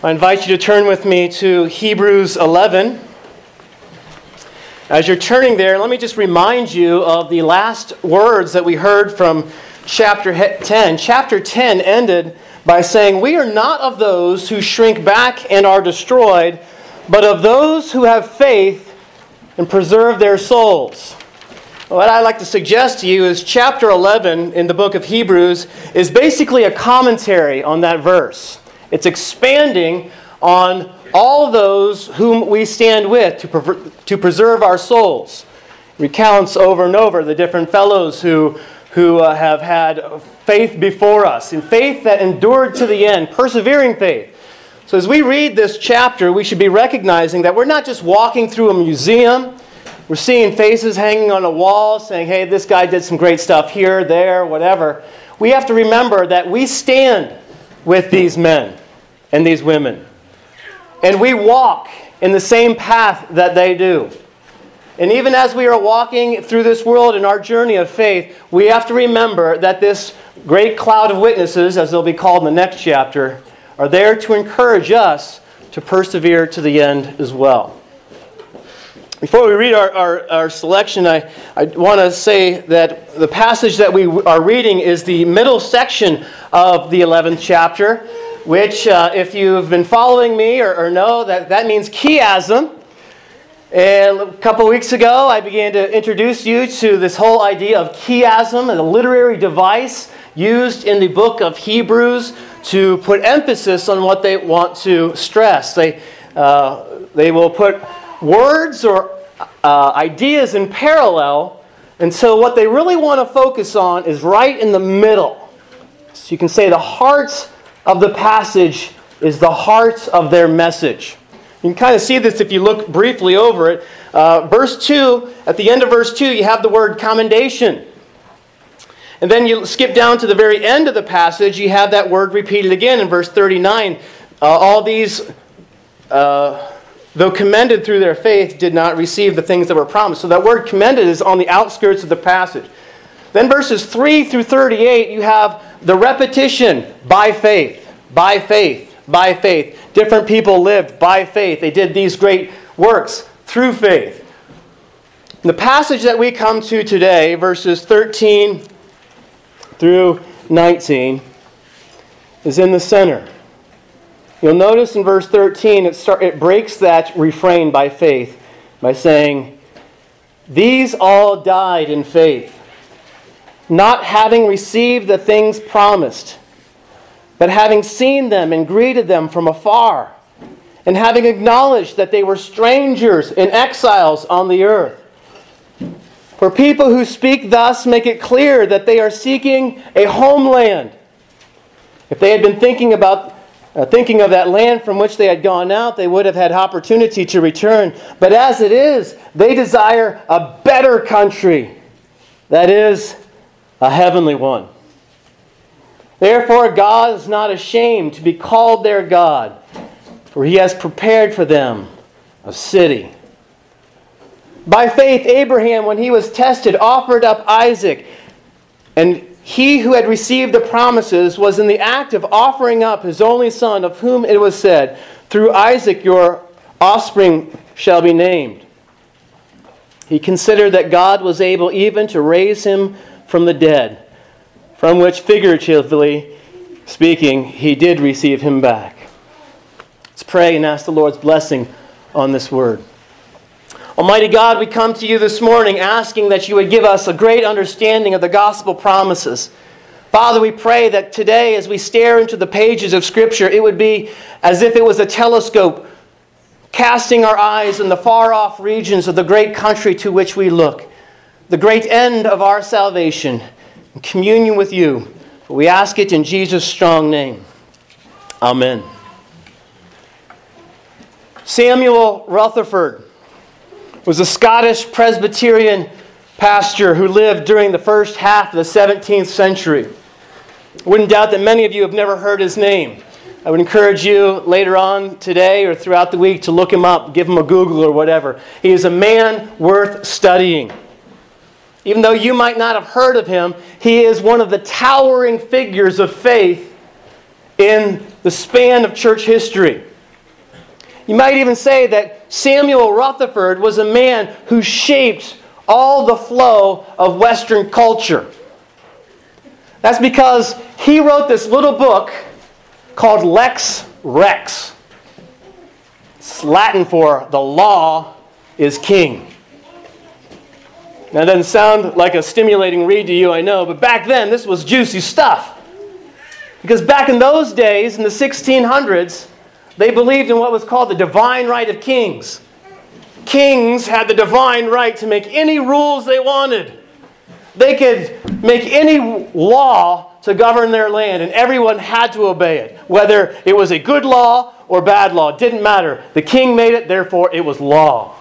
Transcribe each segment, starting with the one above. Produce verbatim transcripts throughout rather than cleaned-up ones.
I invite you to turn with me to Hebrews eleven. As you're turning there, let me just remind you of the last words that we heard from chapter ten. Chapter ten ended by saying, "We are not of those who shrink back and are destroyed, but of those who have faith and preserve their souls." What I'd like to suggest to you is chapter eleven in the book of Hebrews is basically a commentary on that verse. It's expanding on all those whom we stand with to, pre- to preserve our souls. It recounts over and over the different fellows who, who uh, have had faith before us, and faith that endured to the end, persevering faith. So as we read this chapter, we should be recognizing that we're not just walking through a museum. We're seeing faces hanging on a wall saying, hey, this guy did some great stuff here, there, whatever. We have to remember that we stand with these men and these women. And we walk in the same path that they do. And even as we are walking through this world in our journey of faith, we have to remember that this great cloud of witnesses, as they'll be called in the next chapter, are there to encourage us to persevere to the end as well. Before we read our, our, our selection, I, I want to say that the passage that we are reading is the middle section of the eleventh chapter, which, uh, if you've been following me or, or know, that, that means chiasm. And a couple weeks ago, I began to introduce you to this whole idea of chiasm, a literary device used in the book of Hebrews to put emphasis on what they want to stress. They, uh, they will put words or uh, ideas in parallel until what they really want to focus on is right in the middle. So you can say the heart of the passage is the heart of their message. You can kind of see this if you look briefly over it. Uh, verse two, at the end of verse two, you have the word commendation. And then you skip down to the very end of the passage, you have that word repeated again in verse thirty-nine. Uh, all these, uh, though commended through their faith, did not receive the things that were promised. So that word commended is on the outskirts of the passage. Then verses three through thirty-eight, you have the repetition, by faith, by faith, by faith. Different people lived by faith. They did these great works through faith. The passage that we come to today, verses thirteen through nineteen, is in the center. You'll notice in verse thirteen, it, start, it breaks that refrain by faith by saying, "These all died in faith, not having received the things promised, but having seen them and greeted them from afar, and having acknowledged that they were strangers and exiles on the earth. For people who speak thus make it clear that they are seeking a homeland. If they had been thinking about uh, thinking of that land from which they had gone out, they would have had opportunity to return. But as it is, they desire a better country, that is, a heavenly one. Therefore, God is not ashamed to be called their God, for He has prepared for them a city." By faith, Abraham, when he was tested, offered up Isaac, and he who had received the promises was in the act of offering up his only son, of whom it was said, "Through Isaac your offspring shall be named." He considered that God was able even to raise him from the dead, from which, figuratively speaking, He did receive him back. Let's pray and ask the Lord's blessing on this word. Almighty God, we come to You this morning asking that You would give us a great understanding of the gospel promises. Father, we pray that today as we stare into the pages of Scripture, it would be as if it was a telescope casting our eyes in the far-off regions of the great country to which we look, the great end of our salvation, in communion with You. For we ask it in Jesus' strong name. Amen. Samuel Rutherford was a Scottish Presbyterian pastor who lived during the first half of the seventeenth century. I wouldn't doubt that many of you have never heard his name. I would encourage you later on today or throughout the week to look him up, give him a Google or whatever. He is a man worth studying. Even though you might not have heard of him, he is one of the towering figures of faith in the span of church history. You might even say that Samuel Rutherford was a man who shaped all the flow of Western culture. That's because he wrote this little book called Lex Rex. It's Latin for the law is king. Now, it doesn't sound like a stimulating read to you, I know, but back then, this was juicy stuff. Because back in those days, in the sixteen hundreds, they believed in what was called the divine right of kings. Kings had the divine right to make any rules they wanted. They could make any law to govern their land, and everyone had to obey it. Whether it was a good law or bad law, it didn't matter. The king made it, therefore it was law.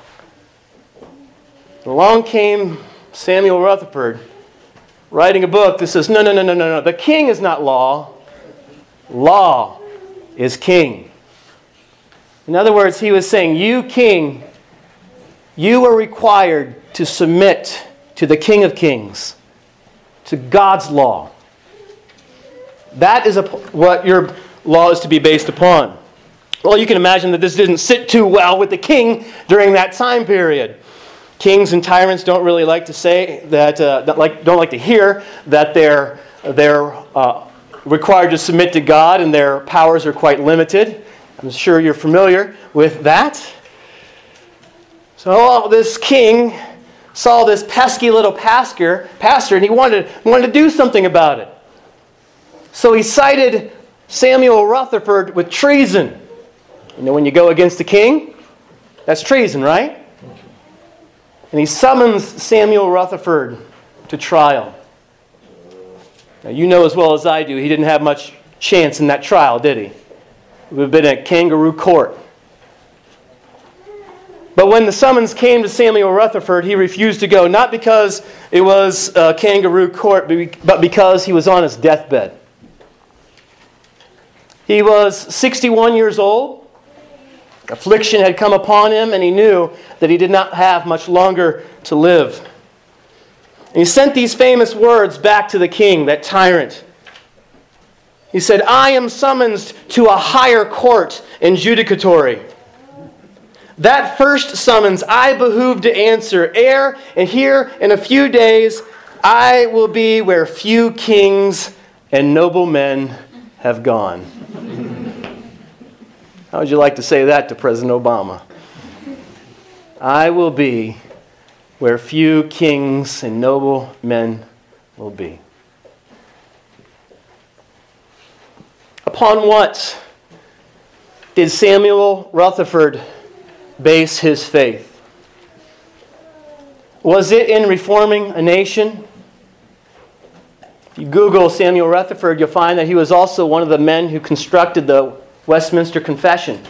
Along came Samuel Rutherford, writing a book that says, no, no, no, no, no, no. The king is not law. Law is king. In other words, he was saying, you king, you are required to submit to the King of Kings, to God's law. That is a, what your law is to be based upon. Well, you can imagine that this didn't sit too well with the king during that time period. Kings and tyrants don't really like to say that, uh, don't, like, don't like to hear that they're, they're uh, required to submit to God and their powers are quite limited. I'm sure you're familiar with that. So oh, this king saw this pesky little pastor, pastor and he wanted, wanted to do something about it. So he cited Samuel Rutherford with treason. You know, when you go against the king, that's treason, right? And he summons Samuel Rutherford to trial. Now, you know as well as I do, he didn't have much chance in that trial, did he? It would have been a kangaroo court. But when the summons came to Samuel Rutherford, he refused to go, not because it was a kangaroo court, but because he was on his deathbed. He was sixty-one years old. Affliction had come upon him, and he knew that he did not have much longer to live. And he sent these famous words back to the king, that tyrant. He said, I am summoned to a higher court and judicatory. That first summons I behoove to answer, ere and here in a few days I will be where few kings and noble men have gone. How would you like to say that to President Obama? I will be where few kings and noble men will be. Upon what did Samuel Rutherford base his faith? Was it in reforming a nation? If you Google Samuel Rutherford, you'll find that he was also one of the men who constructed the Westminster Confession.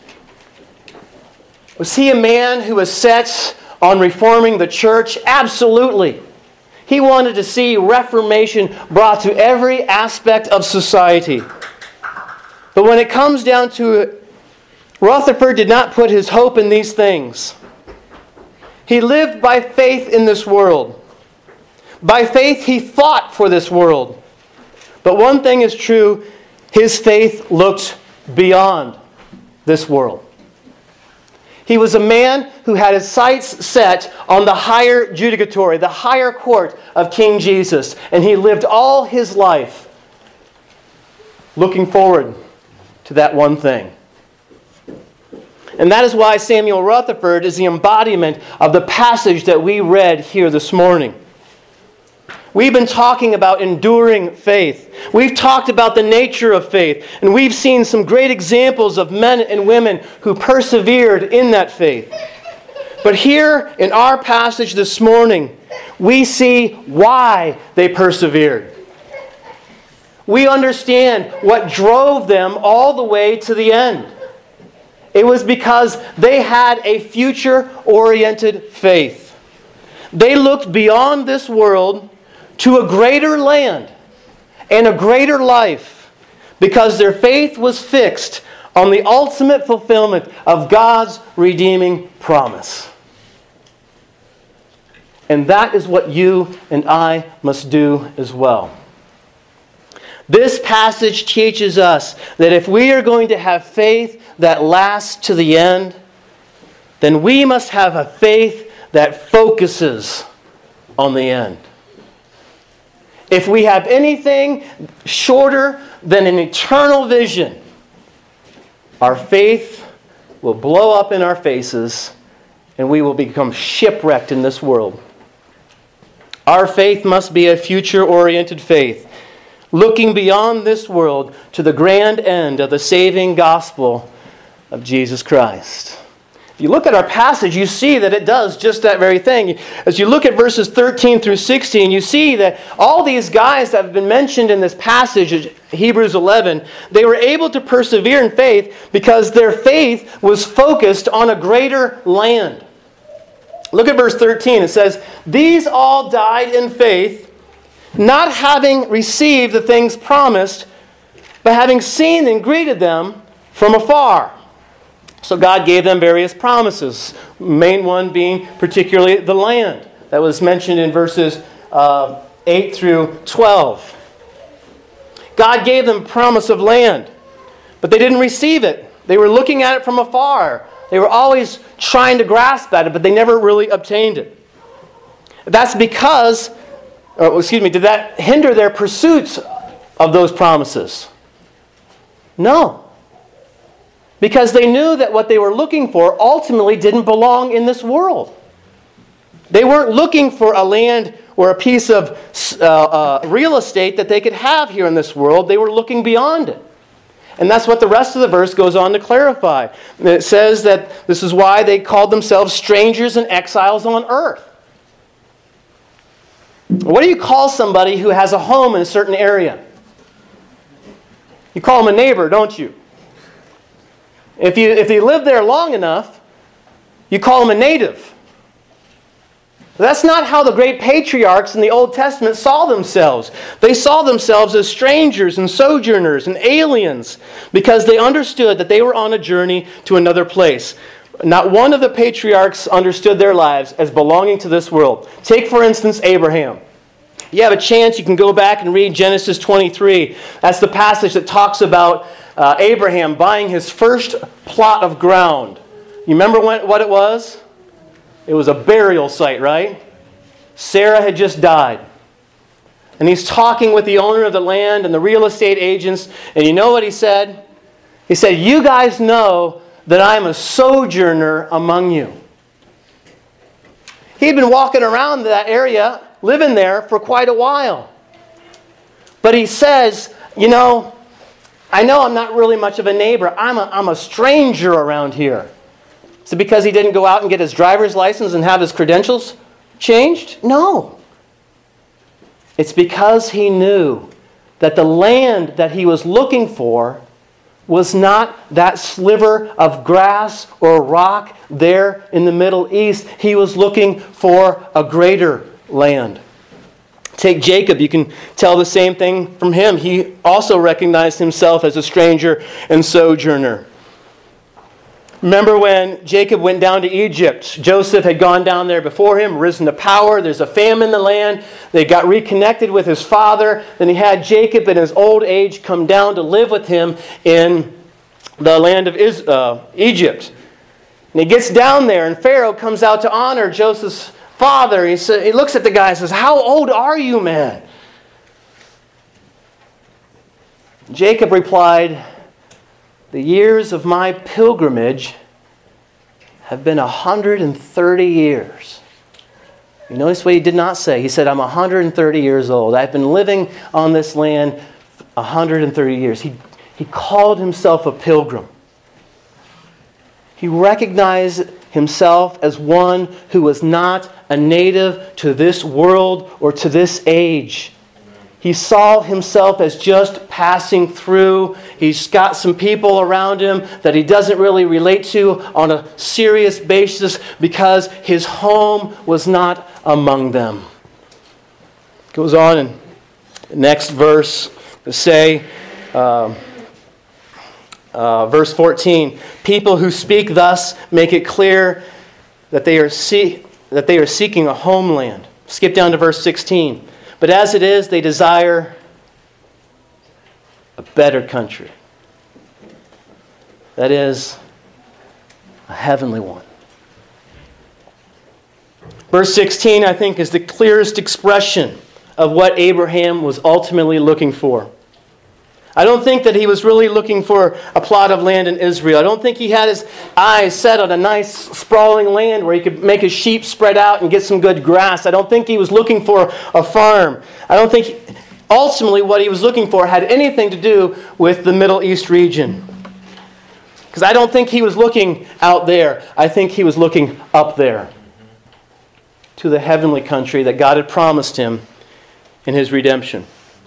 Was he a man who was set on reforming the church? Absolutely. He wanted to see reformation brought to every aspect of society. But when it comes down to it, Rutherford did not put his hope in these things. He lived by faith in this world. By faith, he fought for this world. But one thing is true, his faith looked beyond this world. He was a man who had his sights set on the higher judicatory, the higher court of King Jesus. And he lived all his life looking forward to that one thing. And that is why Samuel Rutherford is the embodiment of the passage that we read here this morning. We've been talking about enduring faith. We've talked about the nature of faith. And we've seen some great examples of men and women who persevered in that faith. But here in our passage this morning, we see why they persevered. We understand what drove them all the way to the end. It was because they had a future-oriented faith. They looked beyond this world to a greater land and a greater life because their faith was fixed on the ultimate fulfillment of God's redeeming promise. And that is what you and I must do as well. This passage teaches us that if we are going to have faith that lasts to the end, then we must have a faith that focuses on the end. If we have anything shorter than an eternal vision, our faith will blow up in our faces and we will become shipwrecked in this world. Our faith must be a future-oriented faith, looking beyond this world to the grand end of the saving gospel of Jesus Christ. If you look at our passage, you see that it does just that very thing. As you look at verses thirteen through sixteen, you see that all these guys that have been mentioned in this passage, Hebrews eleven, they were able to persevere in faith because their faith was focused on a greater land. Look at verse thirteen. It says, "These all died in faith, not having received the things promised, but having seen and greeted them from afar." So God gave them various promises, main one being particularly the land that was mentioned in verses uh, eight through twelve. God gave them promise of land, but they didn't receive it. They were looking at it from afar. They were always trying to grasp at it, but they never really obtained it. That's because, or excuse me, did that hinder their pursuits of those promises? No. Because they knew that what they were looking for ultimately didn't belong in this world. They weren't looking for a land or a piece of uh, uh, real estate that they could have here in this world. They were looking beyond it. And that's what the rest of the verse goes on to clarify. And it says that this is why they called themselves strangers and exiles on earth. What do you call somebody who has a home in a certain area? You call them a neighbor, don't you? If you if you live there long enough, you call them a native. That's not how the great patriarchs in the Old Testament saw themselves. They saw themselves as strangers and sojourners and aliens because they understood that they were on a journey to another place. Not one of the patriarchs understood their lives as belonging to this world. Take, for instance, Abraham. You have a chance, you can go back and read Genesis twenty-three. That's the passage that talks about uh, Abraham buying his first plot of ground. You remember when, what it was? It was a burial site, right? Sarah had just died. And he's talking with the owner of the land and the real estate agents. And you know what he said? He said, "You guys know that I'm a sojourner among you." He'd been walking around that area, living there for quite a while. But he says, you know, I know I'm not really much of a neighbor. I'm a, I'm a stranger around here. Is it because he didn't go out and get his driver's license and have his credentials changed? No. It's because he knew that the land that he was looking for was not that sliver of grass or rock there in the Middle East. He was looking for a greater land. Take Jacob. You can tell the same thing from him. He also recognized himself as a stranger and sojourner. Remember when Jacob went down to Egypt? Joseph had gone down there before him, risen to power. There's a famine in the land. They got reconnected with his father. Then he had Jacob in his old age come down to live with him in the land of uh, Egypt. And he gets down there, and Pharaoh comes out to honor Joseph's father. He, sa- he looks at the guy and says, "How old are you, man?" Jacob replied, "The years of my pilgrimage have been one hundred thirty years. You notice what he did not say. He said, "I'm one hundred thirty years old. I've been living on this land one hundred thirty years. He, he called himself a pilgrim. He recognized himself as one who was not a native to this world or to this age. He saw himself as just passing through. He's got some people around him that he doesn't really relate to on a serious basis because his home was not among them." Goes on in the next verse to say, uh, uh, verse fourteen, "People who speak thus make it clear that they are see- that they are seeking a homeland." Skip down to verse sixteen. "But as it is, they desire a better country. That is, a heavenly one. Verse sixteen, I think, is the clearest expression of what Abraham was ultimately looking for. I don't think that he was really looking for a plot of land in Israel. I don't think he had his eyes set on a nice sprawling land where he could make his sheep spread out and get some good grass. I don't think he was looking for a farm. I don't think he, ultimately what he was looking for had anything to do with the Middle East region. Because I don't think he was looking out there. I think he was looking up there to the heavenly country that God had promised him in his redemption.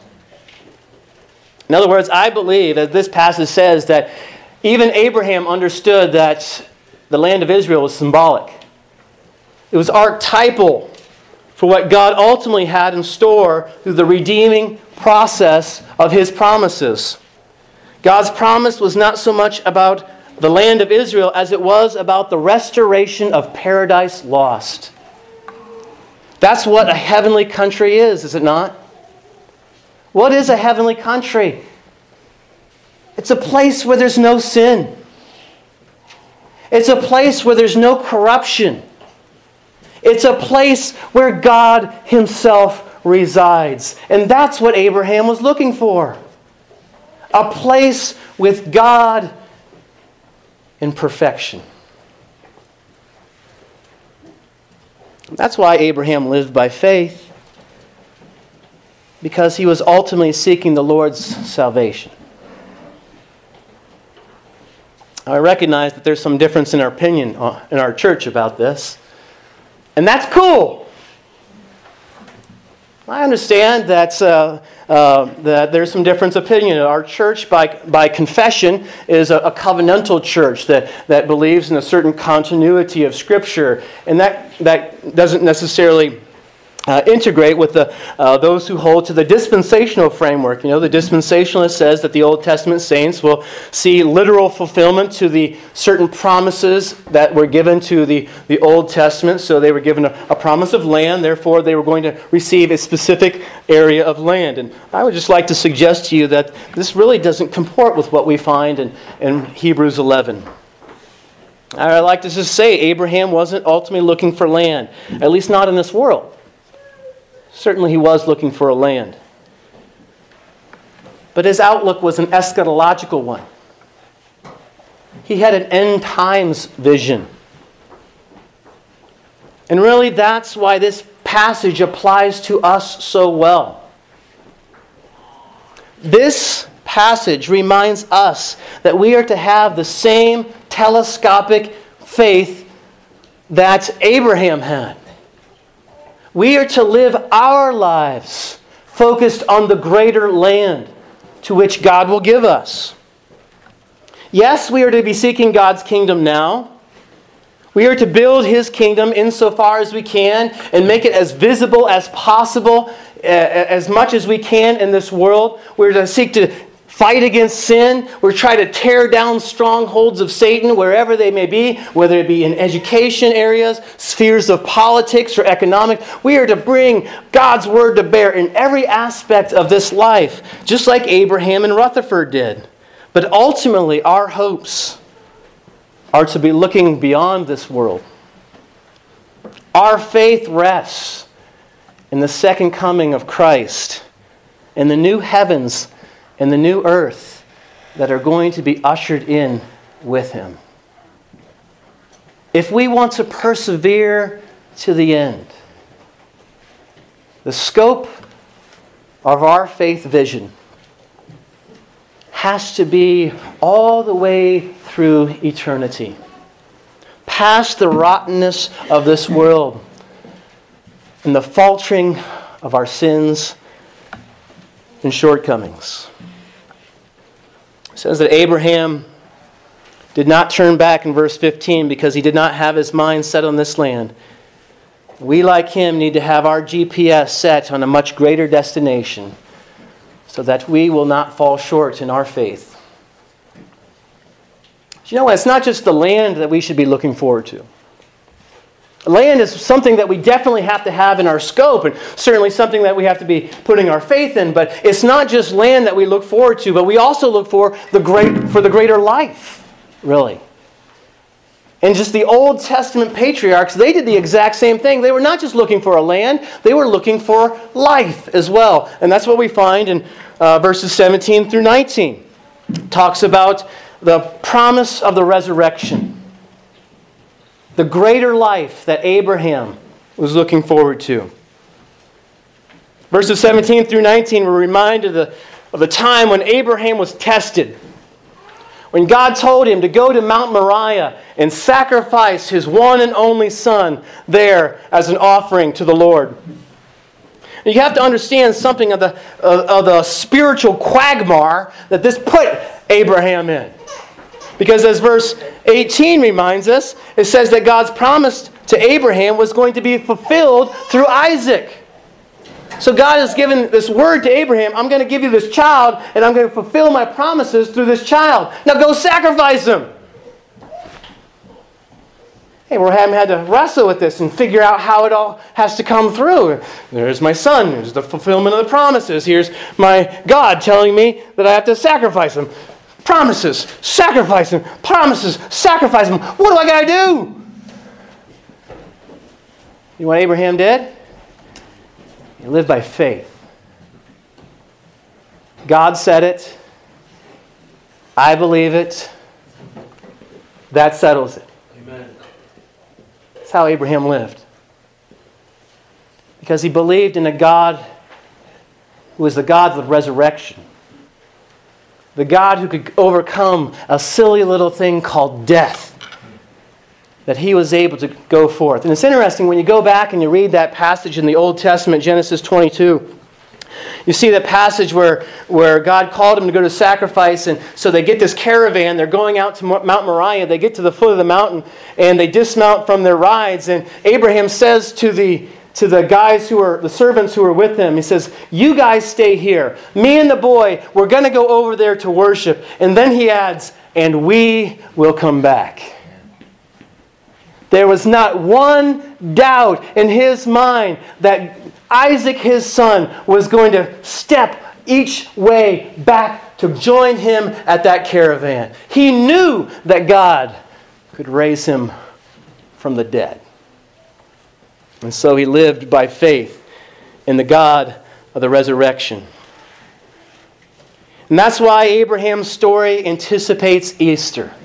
In other words, I believe, as this passage says, that even Abraham understood that the land of Israel was symbolic. It was archetypal for what God ultimately had in store through the redeeming process of his promises. God's promise was not so much about the land of Israel as it was about the restoration of paradise lost. That's what a heavenly country is, is it not? What is a heavenly country? It's a place where there's no sin. It's a place where there's no corruption. It's a place where God Himself resides. And that's what Abraham was looking for. A place with God in perfection. That's why Abraham lived by faith. Because he was ultimately seeking the Lord's salvation. I recognize that there's some difference in our opinion in our church about this. And that's cool. I understand that, uh, uh, that there's some difference of opinion. Our church, by, by confession, is a, a covenantal church that, that believes in a certain continuity of Scripture. And that, that doesn't necessarily Uh, integrate with the uh, those who hold to the dispensational framework. You know, the dispensationalist says that the Old Testament saints will see literal fulfillment to the certain promises that were given to the, the Old Testament. So they were given a, a promise of land, therefore they were going to receive a specific area of land. And I would just like to suggest to you that this really doesn't comport with what we find in, in Hebrews eleven. I'd like to just say Abraham wasn't ultimately looking for land, at least not in this world. Certainly he was looking for a land. But his outlook was an eschatological one. He had an end times vision. And really that's why this passage applies to us so well. This passage reminds us that we are to have the same telescopic faith that Abraham had. We are to live our lives focused on the greater land to which God will give us. Yes, we are to be seeking God's kingdom now. We are to build His kingdom insofar as we can and make it as visible as possible, as much as we can in this world. We're to seek to fight against sin. We're trying to tear down strongholds of Satan wherever they may be, whether it be in education areas, spheres of politics, or economic. We are to bring God's Word to bear in every aspect of this life, just like Abraham and Rutherford did. But ultimately, our hopes are to be looking beyond this world. Our faith rests in the second coming of Christ, in the new heavens and the new earth that are going to be ushered in with Him. If we want to persevere to the end, the scope of our faith vision has to be all the way through eternity, past the rottenness of this world and the faltering of our sins and shortcomings. It says that Abraham did not turn back in verse fifteen because he did not have his mind set on this land. We, like him, need to have our G P S set on a much greater destination so that we will not fall short in our faith. You know, it's not just the land that we should be looking forward to. Land is something that we definitely have to have in our scope, and certainly something that we have to be putting our faith in. But it's not just land that we look forward to, but we also look for the great for the greater life, really. And just the Old Testament patriarchs, they did the exact same thing. They were not just looking for a land, they were looking for life as well. And that's what we find in uh, verses seventeen through nineteen. It talks about the promise of the resurrection. The greater life that Abraham was looking forward to. Verses seventeen through nineteen, we're reminded of the, of the time when Abraham was tested. When God told him to go to Mount Moriah and sacrifice his one and only son there as an offering to the Lord. And you have to understand something of the, of, of the spiritual quagmire that this put Abraham in. Because as verse eighteen reminds us, it says that God's promise to Abraham was going to be fulfilled through Isaac. So God has given this word to Abraham, I'm going to give you this child, and I'm going to fulfill my promises through this child. Now go sacrifice him. Hey, Abraham had to wrestle with this and figure out how it all has to come through. There's my son. There's the fulfillment of the promises. Here's my God telling me that I have to sacrifice him. Promises, sacrifice him. Promises, sacrifice him. What do I got to do? You know what Abraham did? He lived by faith. God said it. I believe it. That settles it. Amen. That's how Abraham lived. Because he believed in a God who was the God of the resurrection. The God who could overcome a silly little thing called death. That he was able to go forth. And it's interesting when you go back and you read that passage in the Old Testament, Genesis twenty-two. You see that passage where, where God called him to go to sacrifice. And so they get this caravan. They're going out to Mount Moriah. They get to the foot of the mountain and they dismount from their rides. And Abraham says to the To the guys who are, the servants who are with him, he says, you guys stay here. Me and the boy, we're going to go over there to worship. And then he adds, and we will come back. There was not one doubt in his mind that Isaac, his son, was going to step each way back to join him at that caravan. He knew that God could raise him from the dead. And so he lived by faith in the God of the resurrection. And that's why Abraham's story anticipates Easter.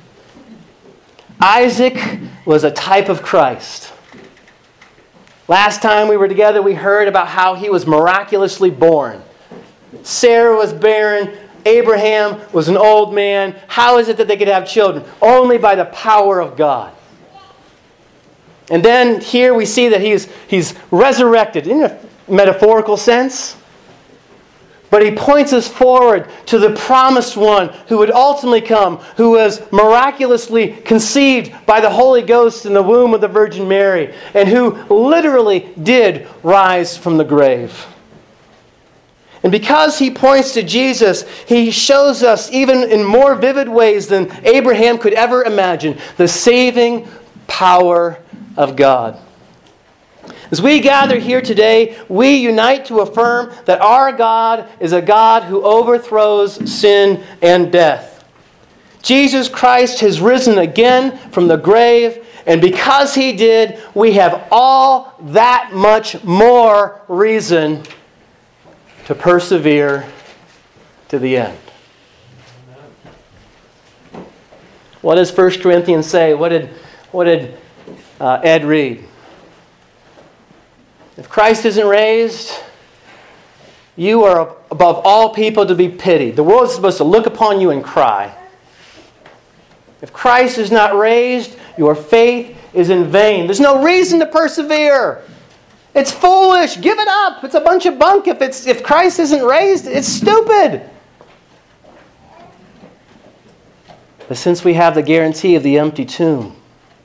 Isaac was a type of Christ. Last time we were together, we heard about how he was miraculously born. Sarah was barren. Abraham was an old man. How is it that they could have children? Only by the power of God. And then here we see that he's, he's resurrected in a metaphorical sense. But he points us forward to the promised one who would ultimately come, who was miraculously conceived by the Holy Ghost in the womb of the Virgin Mary, and who literally did rise from the grave. And because he points to Jesus, he shows us, even in more vivid ways than Abraham could ever imagine, the saving power of God. As we gather here today, we unite to affirm that our God is a God who overthrows sin and death. Jesus Christ has risen again from the grave, and because he did, we have all that much more reason to persevere to the end. What does First Corinthians say? What did, what did uh, Ed read? If Christ isn't raised, you are above all people to be pitied. The world is supposed to look upon you and cry. If Christ is not raised, your faith is in vain. There's no reason to persevere. It's foolish. Give it up. It's a bunch of bunk. If it's if Christ isn't raised, it's stupid. But since we have the guarantee of the empty tomb,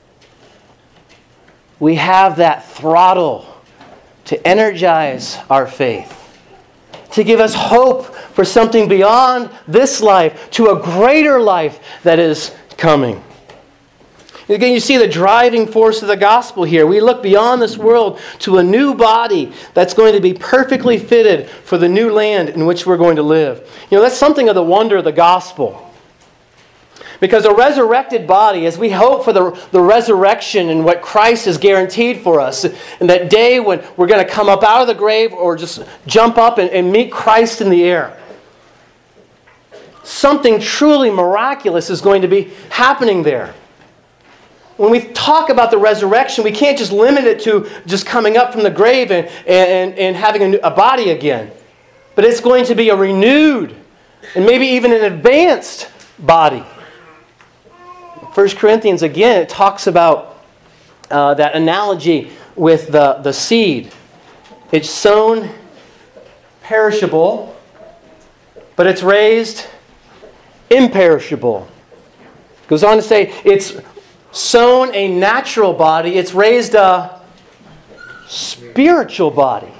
we have that throttle to energize our faith, to give us hope for something beyond this life, to a greater life that is coming. Again, you see the driving force of the gospel here. We look beyond this world to a new body that's going to be perfectly fitted for the new land in which we're going to live. You know, that's something of the wonder of the gospel. Because a resurrected body, as we hope for the, the resurrection and what Christ has guaranteed for us, and that day when we're going to come up out of the grave or just jump up and, and meet Christ in the air, something truly miraculous is going to be happening there. When we talk about the resurrection, we can't just limit it to just coming up from the grave and, and, and having a, new, a body again. But it's going to be a renewed and maybe even an advanced body. First Corinthians, again, it talks about uh, that analogy with the, the seed. It's sown perishable, but it's raised imperishable. It goes on to say it's sown a natural body, it's raised a spiritual body.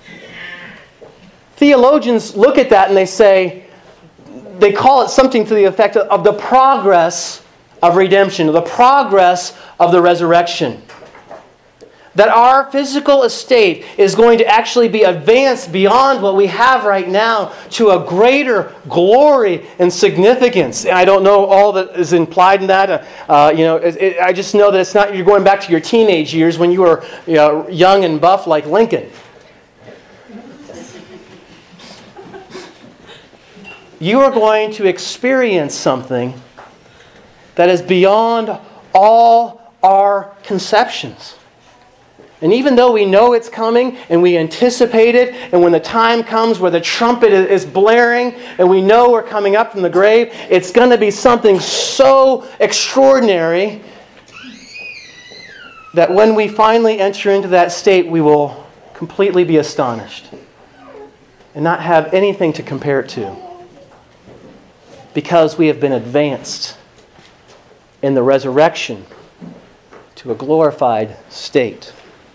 Theologians look at that and they say, they call it something to the effect of the progress of redemption, the progress of the resurrection. That our physical estate is going to actually be advanced beyond what we have right now to a greater glory and significance. And I don't know all that is implied in that. Uh, you know, it, it, I just know that it's not. You're going back to your teenage years when you were you know, young and buff like Lincoln. You are going to experience something that is beyond all our conceptions. And even though we know it's coming and we anticipate it, and when the time comes where the trumpet is blaring and we know we're coming up from the grave, it's going to be something so extraordinary that when we finally enter into that state, we will completely be astonished and not have anything to compare it to, because we have been advanced in the resurrection to a glorified state.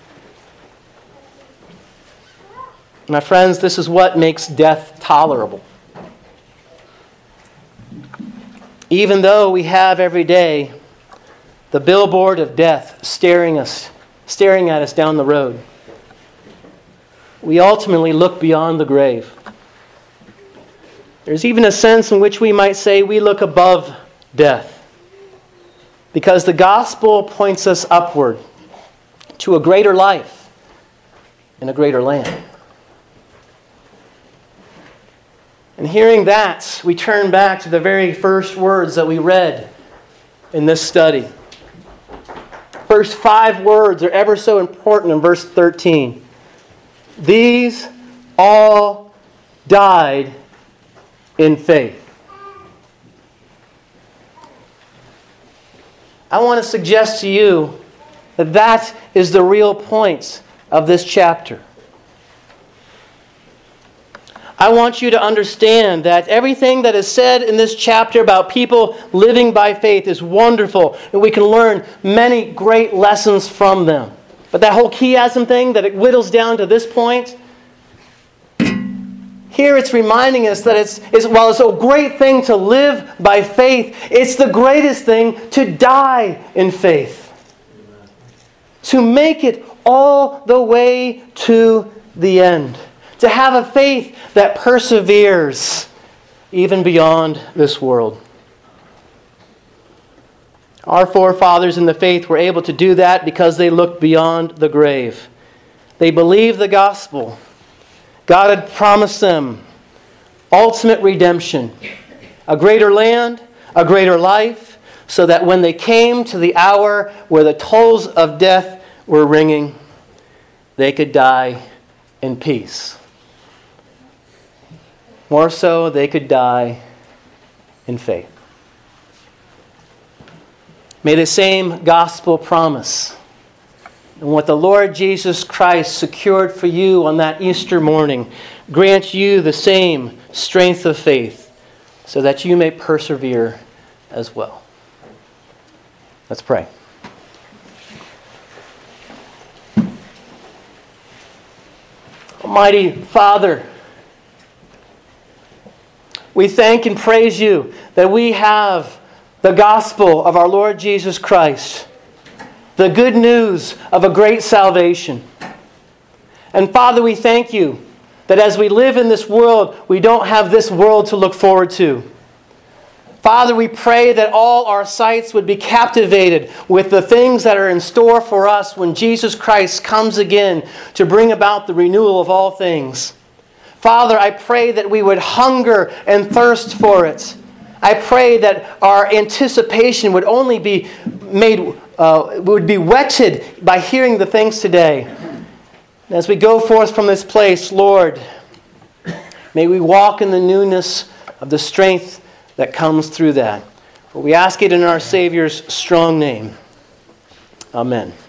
My friends, this is what makes death tolerable. Even though we have every day the billboard of death staring us, staring at us down the road, we ultimately look beyond the grave. There's even a sense in which we might say we look above death, because the gospel points us upward to a greater life and a greater land. And hearing that, we turn back to the very first words that we read in this study. First five words are ever so important in verse thirteen. These all died in faith. I want to suggest to you that that is the real point of this chapter. I want you to understand that everything that is said in this chapter about people living by faith is wonderful, and we can learn many great lessons from them. But that whole chiasm thing, that it whittles down to this point, here it's reminding us that it's, it's while it's a great thing to live by faith, it's the greatest thing to die in faith. To make it all the way to the end. To have a faith that perseveres even beyond this world. Our forefathers in the faith were able to do that because they looked beyond the grave. They believed the gospel. God had promised them ultimate redemption, a greater land, a greater life, so that when they came to the hour where the tolls of death were ringing, they could die in peace. More so, they could die in faith. May the same gospel promise and what the Lord Jesus Christ secured for you on that Easter morning grant you the same strength of faith so that you may persevere as well. Let's pray. Almighty Father, we thank and praise you that we have the gospel of our Lord Jesus Christ, the good news of a great salvation. And Father, we thank you that as we live in this world, we don't have this world to look forward to. Father, we pray that all our sights would be captivated with the things that are in store for us when Jesus Christ comes again to bring about the renewal of all things. Father, I pray that we would hunger and thirst for it. I pray that our anticipation would only be made, uh, would be whetted by hearing the things today. And as we go forth from this place, Lord, may we walk in the newness of the strength that comes through that. For we ask it in our Savior's strong name. Amen.